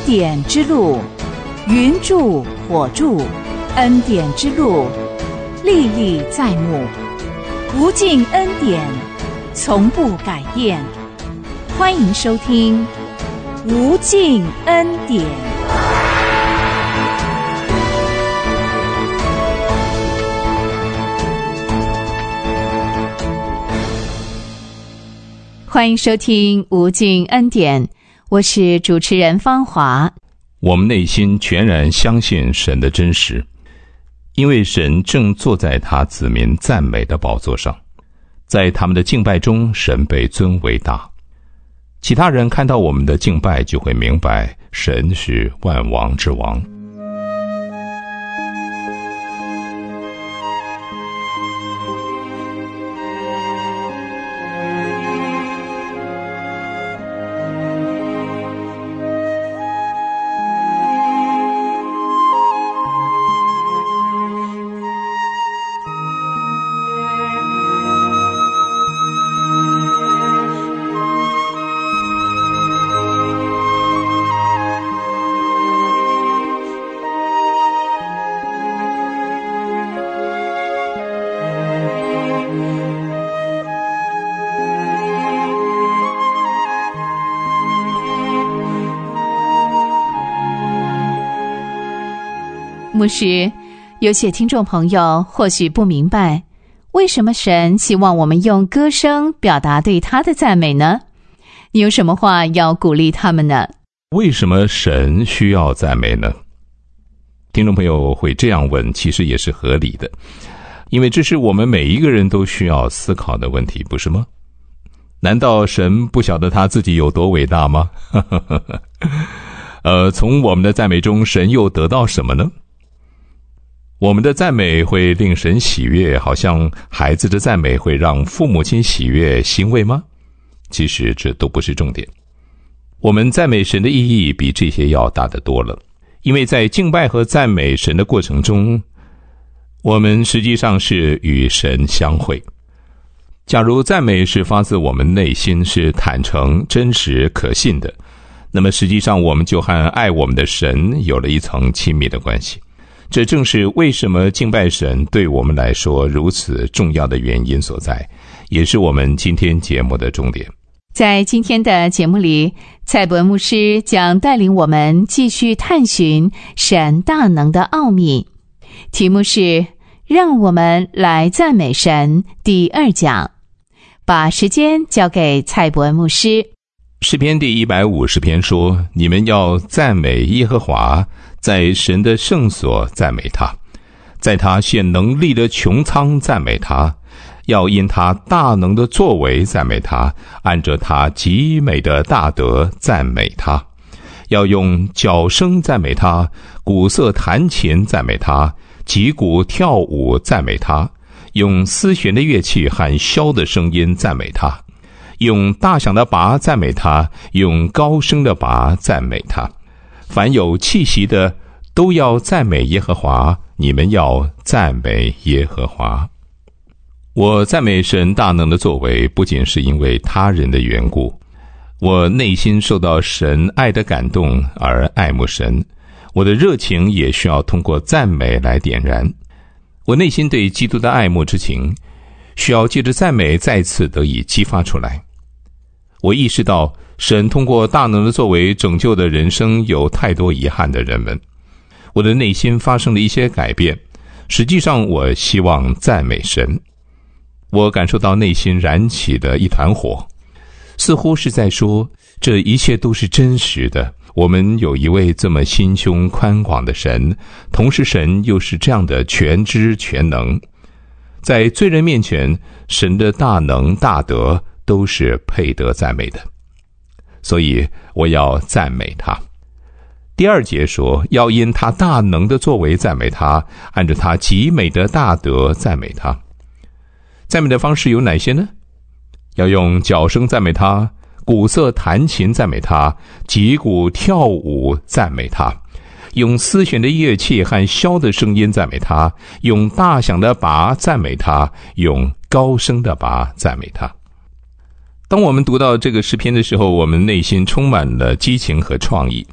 典之路，云柱火柱，恩典之路历历在目，无尽恩典从不改变。欢迎收听无尽恩典。欢迎收听无尽恩典，我是主持人芳华。 我们内心全然相信神的真实，因为神正坐在他子民赞美的宝座上，在他们的敬拜中，神被尊为大。其他人看到我们的敬拜，就会明白神是万王之王。 牧师，有些听众朋友或许不明白，为什么神希望我们用歌声表达对他的赞美呢？你有什么话要鼓励他们呢？ 为什么神需要赞美呢？听众朋友会这样问，其实也是合理的，因为这是我们每一个人都需要思考的问题，不是吗？难道神不晓得他自己有多伟大吗？从我们的赞美中，神又得到什么呢？我们的赞美会令神喜悦，好像孩子的赞美会让父母亲喜悦欣慰吗？其实这都不是重点。我们赞美神的意义比这些要大得多了，因为在敬拜和赞美神的过程中，我们实际上是与神相会。假如赞美是发自我们内心，是坦诚、真实、可信的，那么实际上我们就和爱我们的神有了一层亲密的关系。这正是为什么敬拜神对我们来说如此重要的原因所在，也是我们今天节目的重点。 在今天的节目里，蔡伯牧师将带领我们继续探寻神大能的奥秘，题目是让我们来赞美神第2讲。把时间交给蔡伯牧师。 诗篇第150篇说，你们要赞美耶和华，在神的圣所赞美他，在他显能力的穹苍赞美他，要因他大能的作为赞美他，按着他极美的大德赞美他，要用角声赞美他，鼓瑟弹琴赞美他，击鼓跳舞赞美他，用丝弦的乐器和箫的声音赞美他，用大响的钹赞美他，用高声的钹赞美他。凡有气息的都要赞美耶和华，你们要赞美耶和华。我赞美神大能的作为，不仅是因为他人的缘故，我内心受到神爱的感动而爱慕神，我的热情也需要通过赞美来点燃。我内心对基督的爱慕之情，需要借着赞美再次得以激发出来。我意识到神通过大能的作为拯救的人生有太多遗憾的人们，我的内心发生了一些改变。实际上我希望赞美神，我感受到内心燃起的一团火，似乎是在说这一切都是真实的。我们有一位这么心胸宽广的神，同时神又是这样的全知全能，在罪人面前，神的大能大德都是配得赞美的，所以我要赞美他。第2节说，要因他大能的作为赞美他，按着他极美的大德赞美他。赞美的方式有哪些呢？要用角声赞美他，鼓瑟弹琴赞美他，击鼓跳舞赞美他，用丝弦的乐器和箫的声音赞美他，用大响的钹赞美他，用高声的钹赞美他。当我们读到这个诗篇的时候，我们内心充满了激情和创意，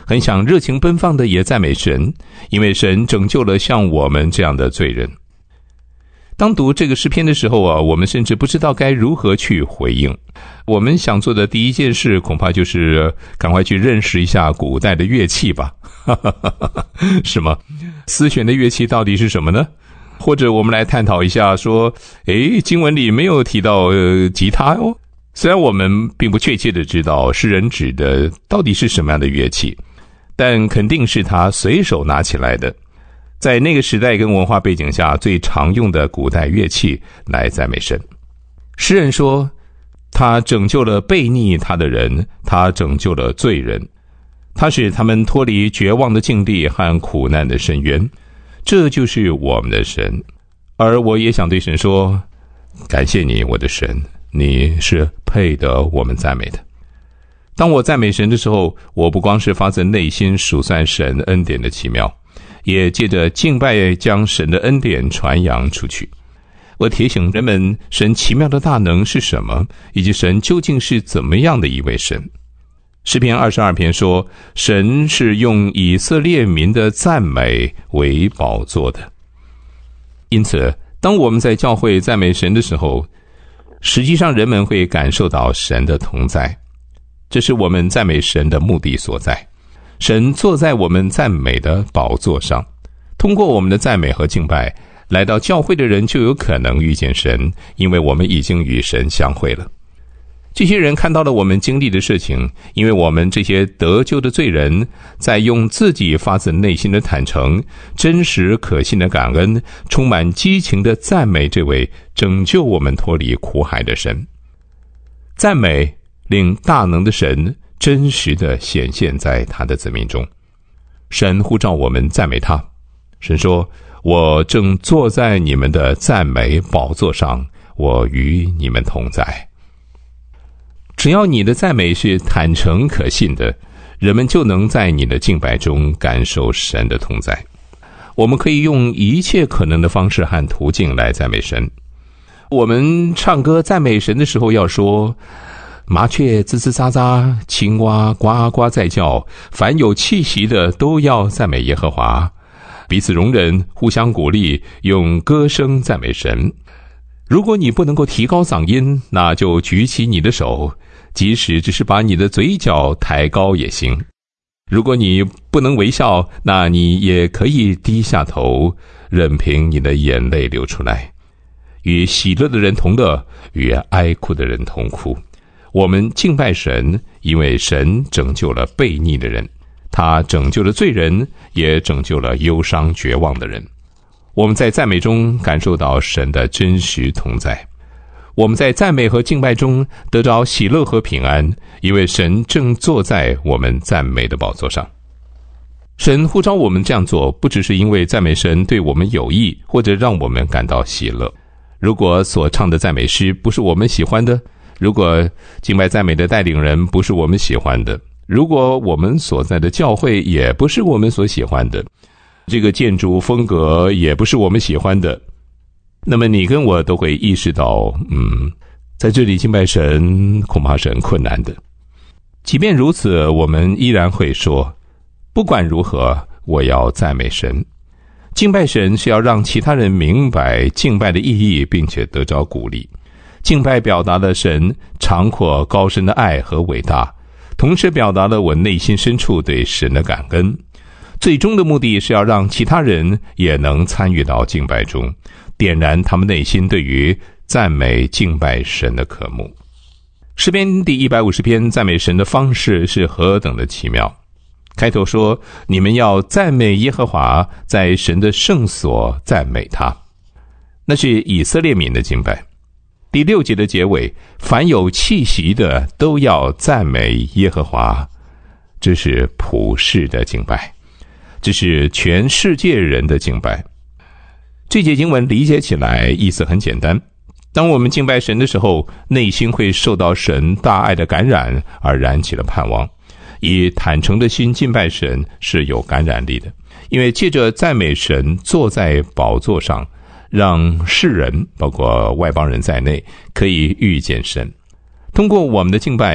很想热情奔放的也赞美神，因为神拯救了像我们这样的罪人。当读这个诗篇的时候我们甚至不知道该如何去回应。我们想做的第一件事恐怕就是赶快去认识一下古代的乐器吧。是吗？丝弦的乐器到底是什么呢？或者我们来探讨一下说，经文里没有提到吉他哦。虽然我们并不确切的知道诗人指的到底是什么样的乐器，但肯定是他随手拿起来的，在那个时代跟文化背景下最常用的古代乐器来赞美神。诗人说，他拯救了悖逆他的人，他拯救了罪人，他使他们脱离绝望的境地和苦难的深渊，这就是我们的神。而我也想对神说，感谢你，我的神，你是配得我们赞美的。当我赞美神的时候，我不光是发自内心数算神恩典的奇妙，也借着敬拜将神的恩典传扬出去。我提醒人们神奇妙的大能是什么，以及神究竟是怎么样的一位神。诗篇22篇说，神是用以色列民的赞美为宝座的。因此当我们在教会赞美神的时候，实际上人们会感受到神的同在，这是我们赞美神的目的所在。神坐在我们赞美的宝座上，通过我们的赞美和敬拜，来到教会的人就有可能遇见神，因为我们已经与神相会了。这些人看到了我们经历的事情，因为我们这些得救的罪人，在用自己发自内心的坦诚、真实可信的感恩，充满激情的赞美这位拯救我们脱离苦海的神。赞美令大能的神真实地显现在他的子民中。神呼召我们赞美他。神说，我正坐在你们的赞美宝座上，我与你们同在。只要你的赞美是坦诚可信的，人们就能在你的敬拜中感受神的同在。我们可以用一切可能的方式和途径来赞美神。我们唱歌赞美神的时候要说，麻雀吱吱喳喳，青蛙呱呱在叫，凡有气息的都要赞美耶和华。彼此容忍，互相鼓励，用歌声赞美神。如果你不能够提高嗓音，那就举起你的手，即使只是把你的嘴角抬高也行。如果你不能微笑，那你也可以低下头，任凭你的眼泪流出来。与喜乐的人同乐，与哀哭的人同哭。我们敬拜神，因为神拯救了悖逆的人，他拯救了罪人，也拯救了忧伤绝望的人。我们在赞美中感受到神的真实同在，我们在赞美和敬拜中得着喜乐和平安，因为神正坐在我们赞美的宝座上。神呼召我们这样做，不只是因为赞美神对我们有益，或者让我们感到喜乐。如果所唱的赞美诗不是我们喜欢的，如果敬拜赞美的带领人不是我们喜欢的，如果我们所在的教会也不是我们所喜欢的，这个建筑风格也不是我们喜欢的，那么你跟我都会意识到，在这里敬拜神恐怕是很困难的。即便如此，我们依然会说，不管如何，我要赞美神。敬拜神是要让其他人明白敬拜的意义，并且得着鼓励。敬拜表达了神长阔高深的爱和伟大，同时表达了我内心深处对神的感恩。最终的目的是要让其他人也能参与到敬拜中，点燃他们内心对于赞美敬拜神的渴慕。诗篇第150篇赞美神的方式是何等的奇妙。开头说，你们要赞美耶和华，在神的圣所赞美他，那是以色列民的敬拜。第6节的结尾，凡有气息的都要赞美耶和华，这是普世的敬拜，这是全世界人的敬拜。这节经文理解起来意思很简单，当我们敬拜神的时候，内心会受到神大爱的感染，而燃起了盼望。以坦诚的心敬拜神是有感染力的，因为借着赞美神坐在宝座上，让世人包括外邦人在内可以遇见神。通过我们的敬拜，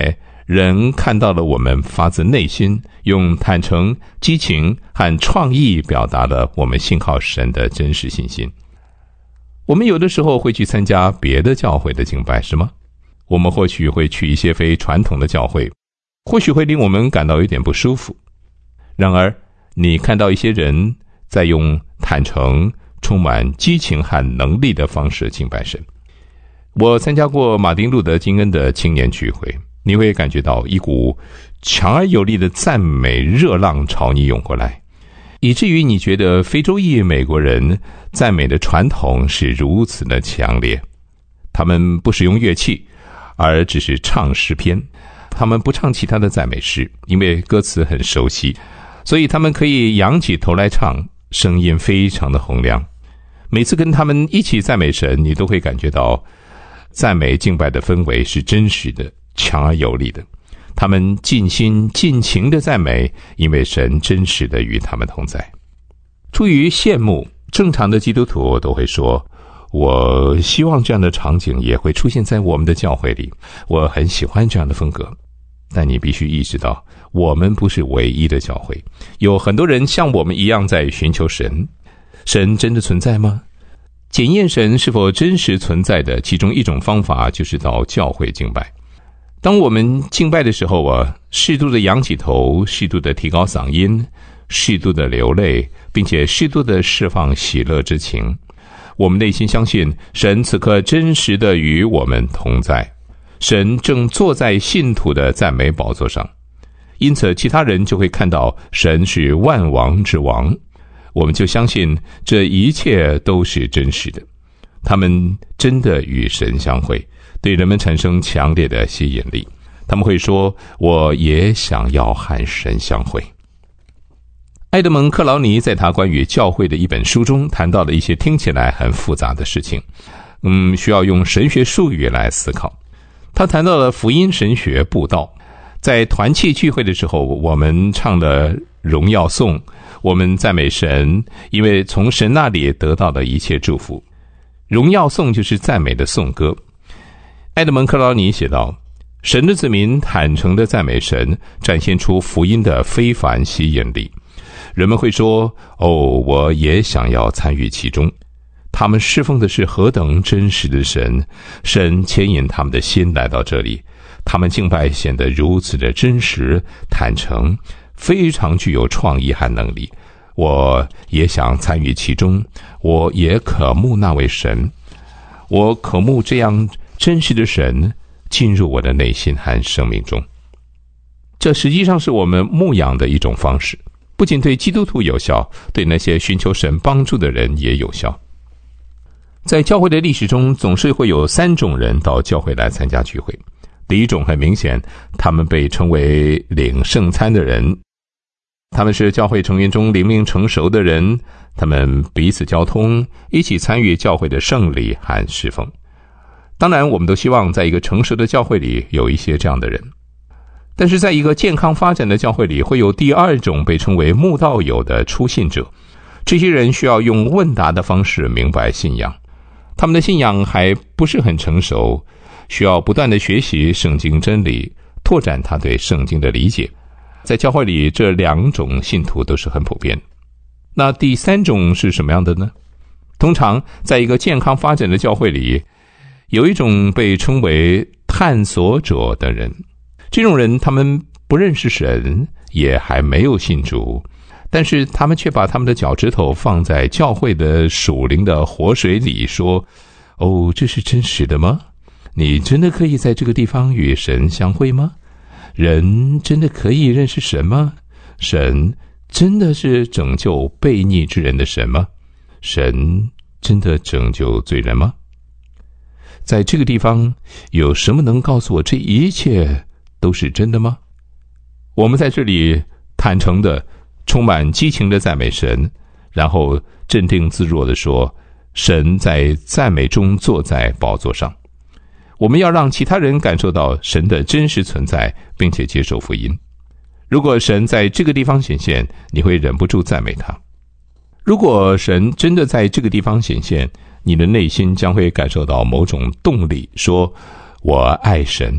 人看到了我们发自内心，用坦诚、激情和创意表达了我们信靠神的真实信心。我们有的时候会去参加别的教会的敬拜，是吗？我们或许会去一些非传统的教会，或许会令我们感到有点不舒服。然而，你看到一些人在用坦诚、充满激情和能力的方式敬拜神。我参加过马丁路德金恩的青年聚会，你会感觉到一股强而有力的赞美热浪朝你涌过来，以至于你觉得非洲裔美国人赞美的传统是如此的强烈。他们不使用乐器，而只是唱诗篇。他们不唱其他的赞美诗，因为歌词很熟悉，所以他们可以仰起头来唱，声音非常的洪亮。每次跟他们一起赞美神，你都会感觉到赞美敬拜的氛围是真实的、强而有力的。他们尽心尽情的赞美，因为神真实的与他们同在。出于羡慕，正常的基督徒都会说，我希望这样的场景也会出现在我们的教会里，我很喜欢这样的风格。但你必须意识到，我们不是唯一的教会，有很多人像我们一样在寻求神。神真的存在吗？检验神是否真实存在的其中一种方法就是到教会敬拜。当我们敬拜的时候适度的仰起头，适度的提高嗓音，适度的流泪，并且适度的释放喜乐之情。我们内心相信神此刻真实的与我们同在，神正坐在信徒的赞美宝座上，因此其他人就会看到神是万王之王。我们就相信这一切都是真实的，他们真的与神相会，对人们产生强烈的吸引力。他们会说，我也想要和神相会。埃德蒙·克劳尼在他关于教会的一本书中谈到了一些听起来很复杂的事情，需要用神学术语来思考。他谈到了福音神学布道。在团契聚会的时候，我们唱了荣耀颂，我们赞美神，因为从神那里得到的一切祝福。荣耀颂就是赞美的颂歌。埃德蒙·克劳尼写道，神的子民坦诚地赞美神，展现出福音的非凡吸引力。人们会说，我也想要参与其中。他们侍奉的是何等真实的神，神牵引他们的心来到这里，他们敬拜显得如此的真实、坦诚，非常具有创意和能力。我也想参与其中，我也渴慕那位神，我渴慕这样真实的神进入我的内心和生命中。这实际上是我们牧养的一种方式，不仅对基督徒有效，对那些寻求神帮助的人也有效。在教会的历史中，总是会有3种人到教会来参加聚会。第一种很明显，他们被称为领圣餐的人，他们是教会成员中灵命成熟的人，他们彼此交通，一起参与教会的圣礼和侍奉。当然，我们都希望在一个成熟的教会里有一些这样的人。但是在一个健康发展的教会里，会有第2种被称为慕道友的初信者。这些人需要用问答的方式明白信仰，他们的信仰还不是很成熟，需要不断的学习圣经真理，拓展他对圣经的理解。在教会里，这2种信徒都是很普遍。那第3种是什么样的呢？通常在一个健康发展的教会里，有一种被称为探索者的人。这种人他们不认识神，也还没有信主，但是他们却把他们的脚趾头放在教会的属灵的活水里，说，这是真实的吗？你真的可以在这个地方与神相会吗？人真的可以认识神吗？神真的是拯救悖逆之人的神吗？神真的拯救罪人吗？在这个地方，有什么能告诉我这一切都是真的吗？我们在这里坦诚的、充满激情的赞美神，然后镇定自若地说，神在赞美中坐在宝座上。我们要让其他人感受到神的真实存在，并且接受福音。如果神在这个地方显现，你会忍不住赞美他。如果神真的在这个地方显现，你的内心将会感受到某种动力，说，我爱神，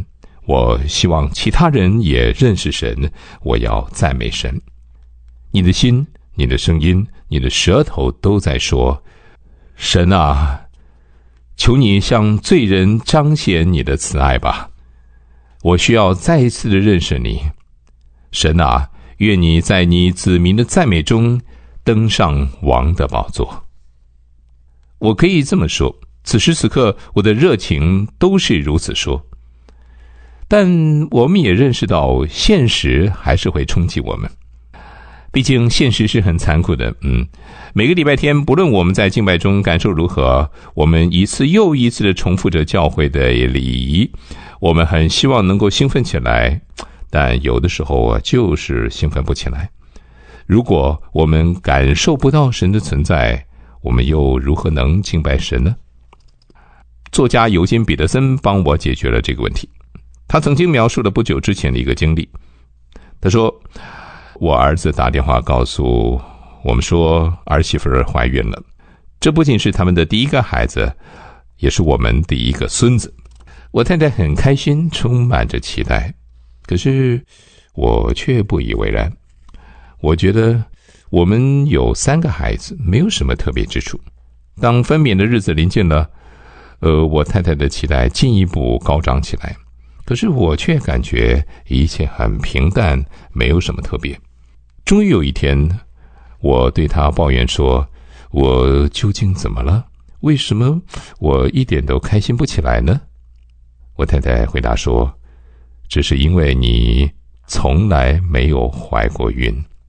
我希望其他人也认识神，我要赞美神。你的心、你的声音、你的舌头都在说，神啊，求你向罪人彰显你的慈爱吧，我需要再一次的认识你。神啊，愿你在你子民的赞美中登上王的宝座。我可以这么说，此时此刻我的热情都是如此说，但我们也认识到现实还是会冲击我们，毕竟现实是很残酷的。每个礼拜天，不论我们在敬拜中感受如何，我们一次又一次的重复着教会的礼仪，我们很希望能够兴奋起来，但有的时候就是兴奋不起来。如果我们感受不到神的存在，我们又如何能敬拜神呢？作家尤金·彼得森帮我解决了这个问题。他曾经描述了不久之前的一个经历。他说，我儿子打电话告诉我们说儿媳妇怀孕了，这不仅是他们的第一个孩子，也是我们第一个孙子。我太太很开心，充满着期待，可是我却不以为然。我觉得我们有3个孩子，没有什么特别之处。当分娩的日子临近了，我太太的期待进一步高涨起来，可是我却感觉一切很平淡，没有什么特别。终于有一天，我对她抱怨说，我究竟怎么了？为什么我一点都开心不起来呢？我太太回答说，这是因为你从来没有怀过孕。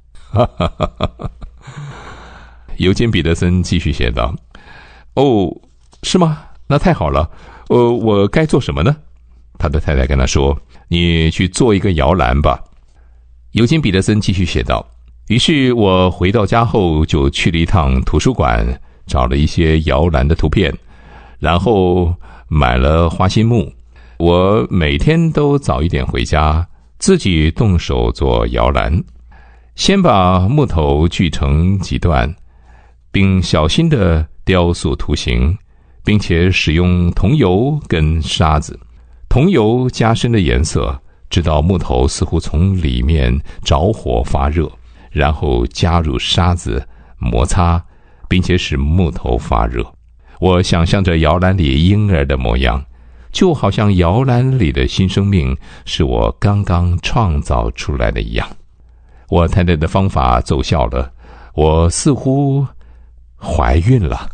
尤金·彼得森继续写道，哦，是吗？那太好了。我该做什么呢？他的太太跟他说，你去做一个摇篮吧。尤金·彼得森继续写道，于是我回到家后就去了一趟图书馆，找了一些摇篮的图片，然后买了花心木。我每天都早一点回家，自己动手做摇篮。先把木头锯成几段，并小心地雕塑图形，并且使用桐油跟沙子。桐油加深了颜色，直到木头似乎从里面着火发热，然后加入沙子摩擦，并且使木头发热。我想象着摇篮里婴儿的模样，就好像摇篮里的新生命是我刚刚创造出来的一样。我太太的方法奏效了，我似乎怀孕了。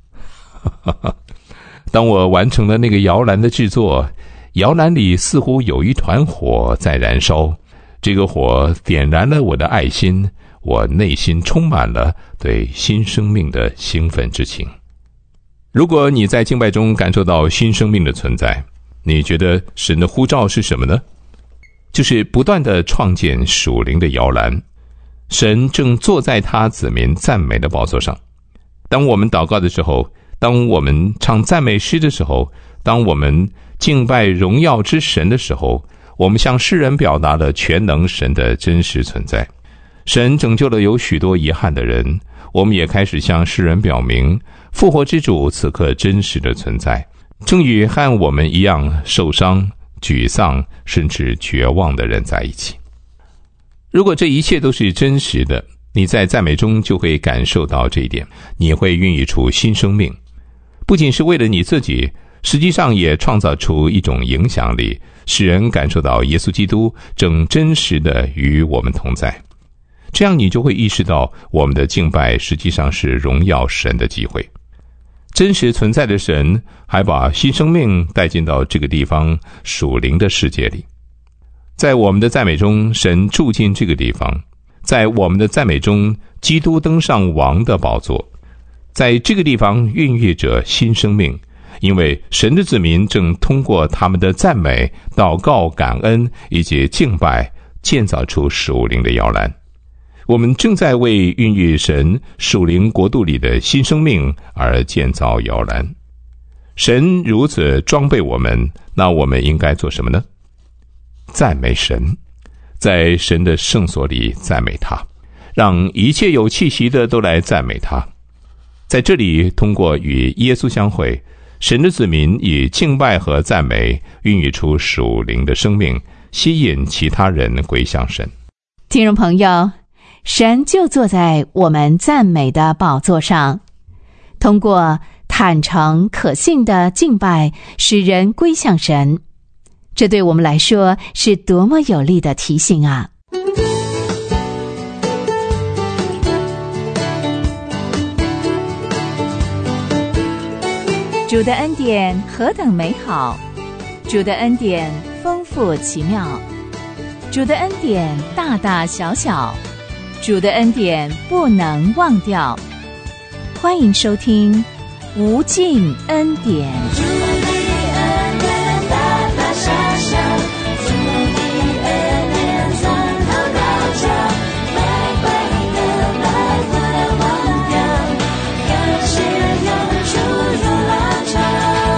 当我完成了那个摇篮的制作，摇篮里似乎有一团火在燃烧，这个火点燃了我的爱心，我内心充满了对新生命的兴奋之情。如果你在敬拜中感受到新生命的存在，你觉得神的呼召是什么呢？就是不断地创建属灵的摇篮。神正坐在他子民赞美的宝座上。当我们祷告的时候，当我们唱赞美诗的时候，当我们敬拜荣耀之神的时候，我们向世人表达了全能神的真实存在。神拯救了有许多遗憾的人，我们也开始向世人表明复活之主此刻真实的存在，正与和我们一样受伤、沮丧甚至绝望的人在一起。如果这一切都是真实的，你在赞美中就会感受到这一点，你会孕育出新生命，不仅是为了你自己，实际上也创造出一种影响力，使人感受到耶稣基督正真实的与我们同在。这样你就会意识到，我们的敬拜实际上是荣耀神的机会。真实存在的神还把新生命带进到这个地方属灵的世界里。在我们的赞美中，神住进这个地方；在我们的赞美中，基督登上王的宝座。在这个地方孕育着新生命，因为神的子民正通过他们的赞美、祷告、感恩以及敬拜，建造出属灵的摇篮。我们正在为孕育神属灵国度里的新生命而建造摇篮。神如此装备我们，那我们应该做什么呢？赞美神，在神的圣所里赞美他，让一切有气息的都来赞美他。在这里，通过与耶稣相会， 神的子民以敬拜和赞美孕育出属灵的生命，吸引其他人归向神。 听众朋友，神就坐在我们赞美的宝座上，通过坦诚可信的敬拜使人归向神，这对我们来说是多么有力的提醒啊！主的恩典何等美好，主的恩典丰富奇妙，主的恩典大大小小，主的恩典不能忘掉。欢迎收听无尽恩典。主的恩典大大小小，主的恩典从头到脚，白白的来不能忘掉，感谢有主如浪潮，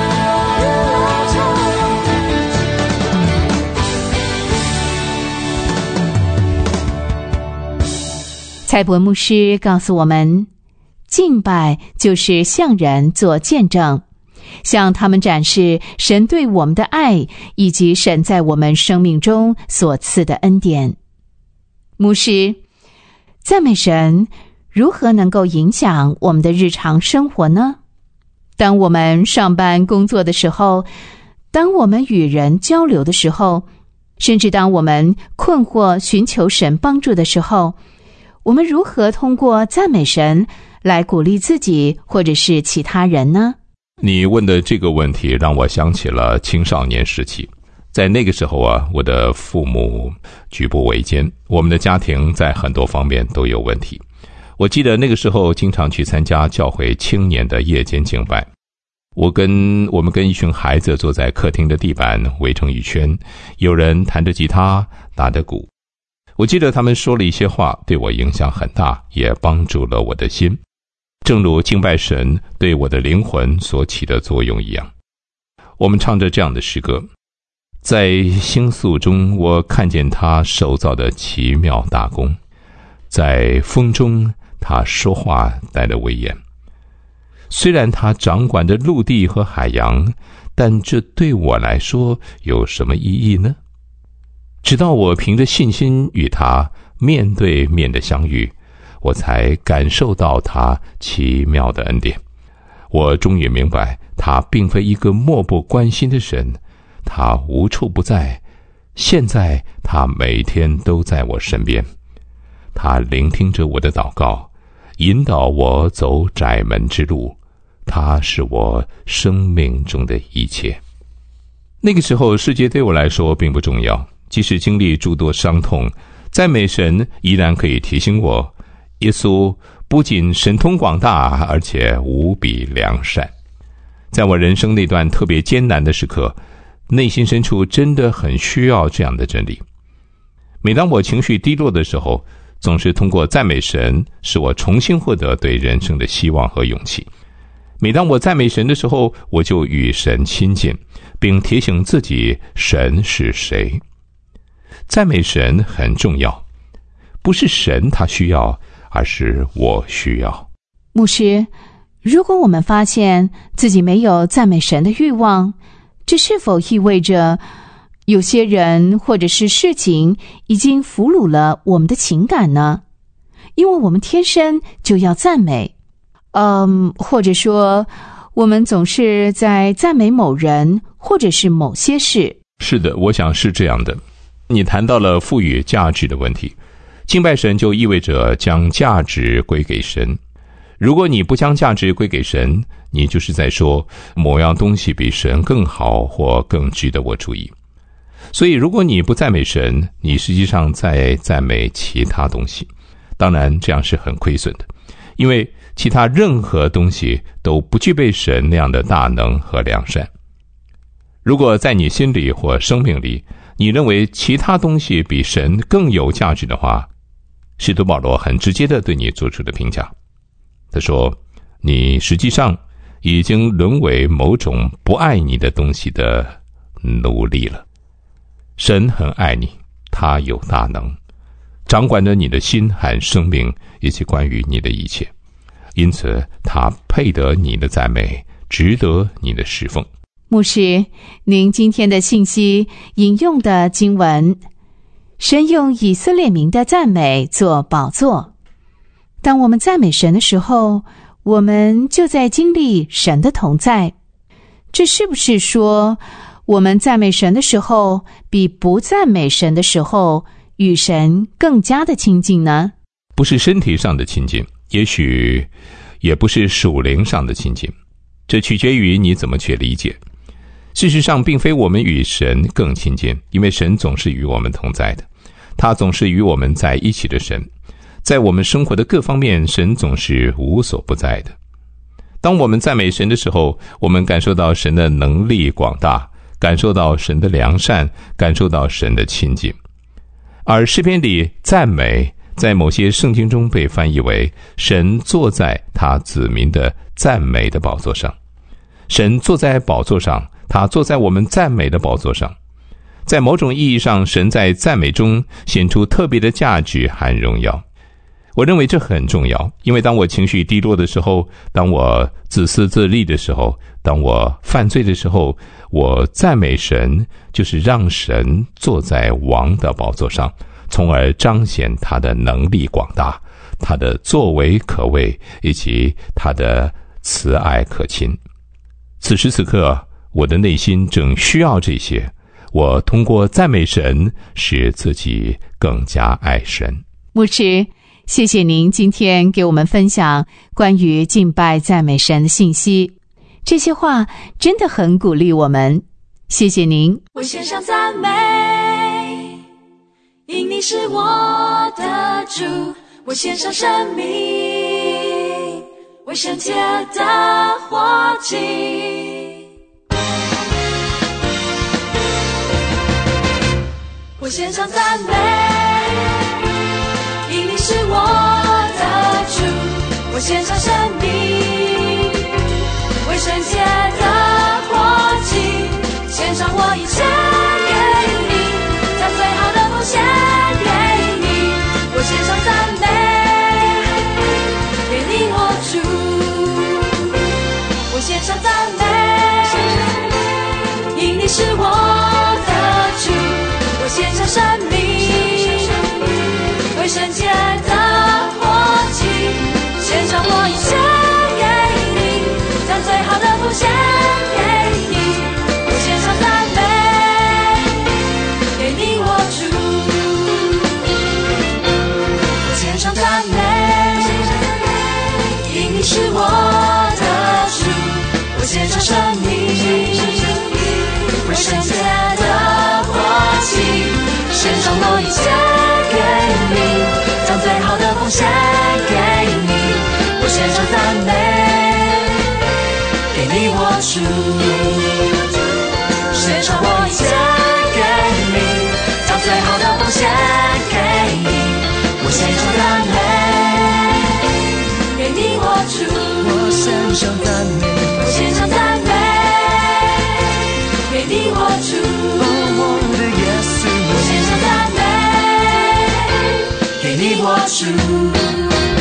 蔡伯牧师告诉我们，敬拜就是向人做见证，向他们展示神对我们的爱，以及神在我们生命中所赐的恩典。牧师，赞美神如何能够影响我们的日常生活呢？当我们上班工作的时候，当我们与人交流的时候，甚至当我们困惑寻求神帮助的时候，我们如何通过赞美神来鼓励自己或者是其他人呢？ 你问的这个问题让我想起了青少年时期。在那个时候啊，我的父母举步维艰，我们的家庭在很多方面都有问题。我记得那个时候经常去参加教会青年的夜间敬拜，我们跟一群孩子坐在客厅的地板围成一圈，有人弹着吉他，打着鼓。我记得他们说了一些话，对我影响很大，也帮助了我的心，正如敬拜神对我的灵魂所起的作用一样。我们唱着这样的诗歌：在星宿中，我看见他手造的奇妙大功，在风中，他说话带了威严。虽然他掌管着陆地和海洋，但这对我来说有什么意义呢？直到我凭着信心与他面对面的相遇，我才感受到他奇妙的恩典。我终于明白，他并非一个漠不关心的神，他无处不在，现在他每天都在我身边。他聆听着我的祷告，引导我走窄门之路，他是我生命中的一切。那个时候，世界对我来说并不重要，即使经历诸多伤痛，赞美神依然可以提醒我，耶稣不仅神通广大，而且无比良善。在我人生那段特别艰难的时刻，内心深处真的很需要这样的真理。每当我情绪低落的时候，总是通过赞美神，使我重新获得对人生的希望和勇气。每当我赞美神的时候，我就与神亲近，并提醒自己神是谁。赞美神很重要，不是神他需要，而是我需要。 牧师，如果我们发现自己没有赞美神的欲望，这是否意味着有些人或者是事情已经俘虏了我们的情感呢？因为我们天生就要赞美，或者说我们总是在赞美某人或者是某些事。 是的，我想是这样的。你谈到了赋予价值的问题，敬拜神就意味着将价值归给神。如果你不将价值归给神，你就是在说某样东西比神更好或更值得我注意。所以如果你不赞美神，你实际上在赞美其他东西。当然这样是很亏损的，因为其他任何东西都不具备神那样的大能和良善。如果在你心里或生命里，你认为其他东西比神更有价值的话，使徒保罗很直接地对你做出了评价。他说，你实际上已经沦为某种不爱你的东西的奴隶了。神很爱你，他有大能，掌管着你的心和生命，以及关于你的一切，因此他配得你的赞美， 值得你的侍奉。 牧师，您今天的信息引用的经文，神用以色列民的赞美做宝座。当我们赞美神的时候，我们就在经历神的同在。这是不是说，我们赞美神的时候，比不赞美神的时候，与神更加的亲近呢？ 不是身体上的亲近，也许也不是属灵上的亲近，这取决于你怎么去理解。事实上，并非我们与神更亲近，因为神总是与我们同在的，他总是与我们在一起的神。在我们生活的各方面，神总是无所不在的。当我们赞美神的时候，我们感受到神的能力广大，感受到神的良善，感受到神的亲近。而诗篇里赞美，在某些圣经中被翻译为神坐在他子民的赞美的宝座上。神坐在宝座上，他坐在我们赞美的宝座上。在某种意义上，神在赞美中显出特别的价值和荣耀。我认为这很重要，因为当我情绪低落的时候，当我自私自利的时候，当我犯罪的时候，我赞美神，就是让神坐在王的宝座上，从而彰显他的能力广大，他的作为可畏，以及他的慈爱可亲。此时此刻，我的内心正需要这些，我通过赞美神，使自己更加爱神。 牧师，谢谢您今天给我们分享关于敬拜赞美神的信息，这些话真的很鼓励我们。谢谢您。 我献上赞美，因你是我的主，我献上生命，为圣洁的活祭。我献上赞美，因你是我的主，我献上生命，为圣洁的活祭，献上我一切给你，将最好的奉献给你。我献上赞美，给你我主，我献上赞美，因你是我的主，我献上生命，为圣洁的活祭，献上我一切给你，将最好的奉献给你。我献上赞美，给你我主，我献上赞美，因你是我的主，我献上生命，为圣洁的活祭，献上我一切给你，将最好的奉献给你。我献上赞美，给你我主，献上我一切给你，将最好的奉献给你。我献上赞美，给你我主，我献上赞美，我献上赞美，给你我主，我的耶稣，我献上赞美，给你我主。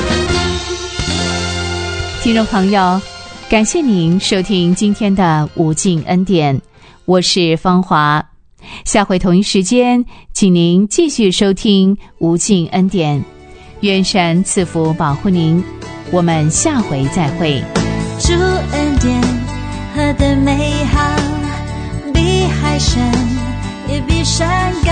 听众朋友，感谢您收听今天的无尽恩典，我是芳华。下回同一时间，请您继续收听无尽恩典。愿神赐福保护您，我们下回再会。 主恩典何等美好，比海深也比山